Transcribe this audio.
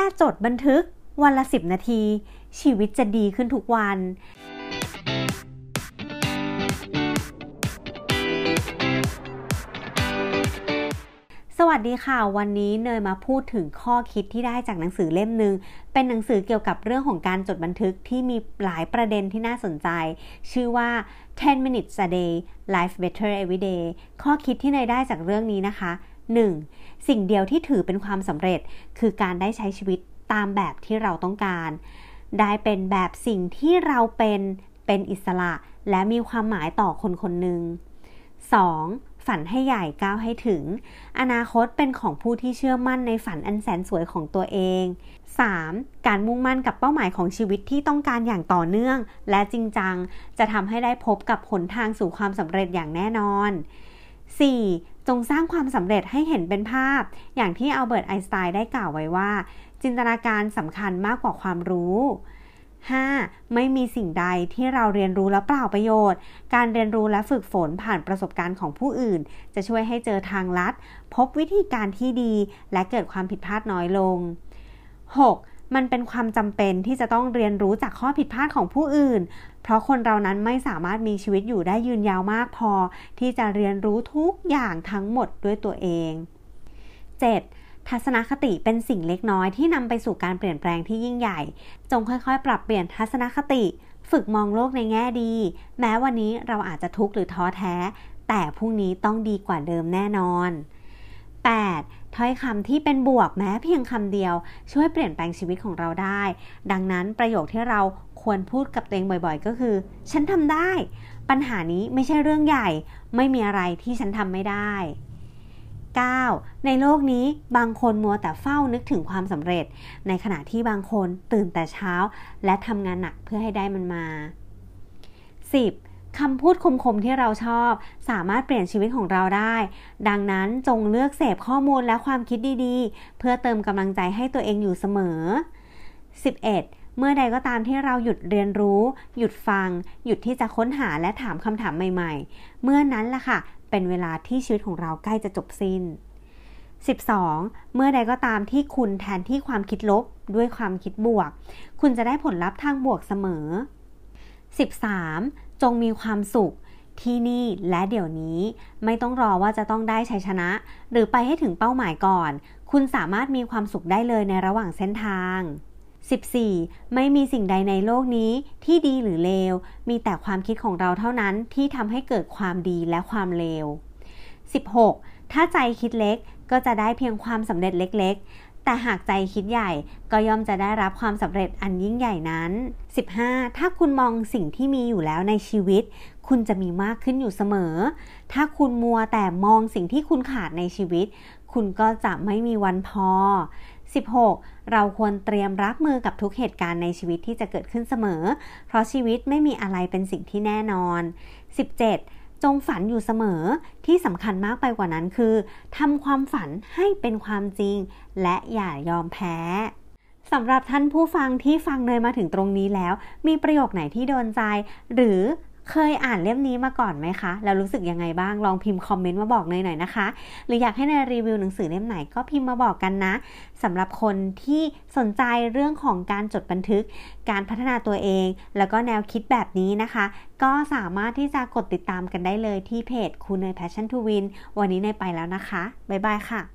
จดบันทึกวันละ10 นาทีชีวิตจะดีขึ้นทุกวันสวัสดีค่ะวันนี้เนยมาพูดถึงข้อคิดที่ได้จากหนังสือเล่มนึงเป็นหนังสือเกี่ยวกับเรื่องของการจดบันทึกที่มีหลายประเด็นที่น่าสนใจชื่อว่า 10 minutes a day life better every day ข้อคิดที่เนยได้จากเรื่องนี้นะคะ 1. สิ่งเดียวที่ถือเป็นความสำเร็จคือการได้ใช้ชีวิตตามแบบที่เราต้องการได้เป็นแบบสิ่งที่เราเป็นอิสระและมีความหมายต่อคนคนหนึ่ง 2. ฝันให้ใหญ่ก้าวให้ถึงอนาคตเป็นของผู้ที่เชื่อมั่นในฝันอันแสนสวยของตัวเอง 3. การมุ่งมั่นกับเป้าหมายของชีวิตที่ต้องการอย่างต่อเนื่องและจริงจังจะทำให้ได้พบกับหนทางสู่ความสำเร็จอย่างแน่นอน 4. จงสร้างความสำเร็จให้เห็นเป็นภาพอย่างที่อัลเบิร์ตไอน์สไตน์ได้กล่าวไว้ว่าจินตนาการสำคัญมากกว่าความรู้ 5. ไม่มีสิ่งใดที่เราเรียนรู้แล้วเปล่าประโยชน์การเรียนรู้และฝึกฝนผ่านประสบการณ์ของผู้อื่นจะช่วยให้เจอทางลัดพบวิธีการที่ดีและเกิดความผิดพลาดน้อยลง 6. มันเป็นความจำเป็นที่จะต้องเรียนรู้จากข้อผิดพลาดของผู้อื่นเพราะคนเรานั้นไม่สามารถมีชีวิตอยู่ได้ยืนยาวมากพอที่จะเรียนรู้ทุกอย่างทั้งหมดด้วยตัวเอง 7. ทัศนคติเป็นสิ่งเล็กน้อยที่นำไปสู่การเปลี่ยนแปลงที่ยิ่งใหญ่จงค่อยๆปรับเปลี่ยนทัศนคติฝึกมองโลกในแง่ดีแม้วันนี้เราอาจจะทุกข์หรือท้อแท้แต่พรุ่งนี้ต้องดีกว่าเดิมแน่นอน 8. ถ้อยคำที่เป็นบวกแม้เพียงคำเดียวช่วยเปลี่ยนแปลงชีวิตของเราได้ดังนั้นประโยคที่เราควรพูดกับตัวเองบ่อยๆก็คือฉันทำได้ปัญหานี้ไม่ใช่เรื่องใหญ่ไม่มีอะไรที่ฉันทำไม่ได้ 9. ในโลกนี้บางคนมัวแต่เฝ้านึกถึงความสำเร็จในขณะที่บางคนตื่นแต่เช้าและทำงานหนักเพื่อให้ได้มันมา 10. คำพูดคมๆที่เราชอบสามารถเปลี่ยนชีวิตของเราได้ดังนั้นจงเลือกเสพข้อมูลและความคิดดีๆเพื่อเติมกำลังใจให้ตัวเองอยู่เสมอ 11. เมื่อใดก็ตามที่เราหยุดเรียนรู้หยุดฟังหยุดที่จะค้นหาและถามคำถามใหม่ๆเมื่อนั้นล่ะค่ะเป็นเวลาที่ชีวิตของเราใกล้จะจบสิ้น 12. เมื่อใดก็ตามที่คุณแทนที่ความคิดลบด้วยความคิดบวกคุณจะได้ผลลัพธ์ทางบวกเสมอ 13. จงมีความสุขที่นี่และเดี๋ยวนี้ไม่ต้องรอว่าจะต้องได้ชัยชนะหรือไปให้ถึงเป้าหมายก่อนคุณสามารถมีความสุขได้เลยในระหว่างเส้นทาง 14. ไม่มีสิ่งใดในโลกนี้ที่ดีหรือเลวมีแต่ความคิดของเราเท่านั้นที่ทำให้เกิดความดีและความเลว 16. ถ้าใจคิดเล็กก็จะได้เพียงความสำเร็จเล็กๆแต่หากใจคิดใหญ่ก็ย่อมจะได้รับความสำเร็จอันยิ่งใหญ่นั้น 15. ถ้าคุณมองสิ่งที่มีอยู่แล้วในชีวิตคุณจะมีมากขึ้นอยู่เสมอถ้าคุณมัวแต่มองสิ่งที่คุณขาดในชีวิตคุณก็จะไม่มีวันพอ 16. เราควรเตรียมรับมือกับทุกเหตุการณ์ในชีวิตที่จะเกิดขึ้นเสมอเพราะชีวิตไม่มีอะไรเป็นสิ่งที่แน่นอน 17. จงฝันอยู่เสมอที่สำคัญมากไปกว่านั้นคือทำความฝันให้เป็นความจริงและอย่ายอมแพ้สำหรับท่านผู้ฟังที่ฟังเนยมาถึงตรงนี้แล้วมีประโยคไหนที่โดนใจหรือเคยอ่านเล่มนี้มาก่อนไหมคะแล้วรู้สึกยังไงบ้างลองพิมพ์คอมเมนต์มาบอกเนยหน่อยนะคะหรืออยากให้เนยรีวิวหนังสือเล่มไหนก็พิมพ์มาบอกกันนะสำหรับคนที่สนใจเรื่องของการจดบันทึกการพัฒนาตัวเองแล้วก็แนวคิดแบบนี้นะคะก็สามารถที่จะกดติดตามกันได้เลยที่เพจครูเนย Passion to Win วันนี้เนยไปแล้วนะคะบ๊ายบายค่ะ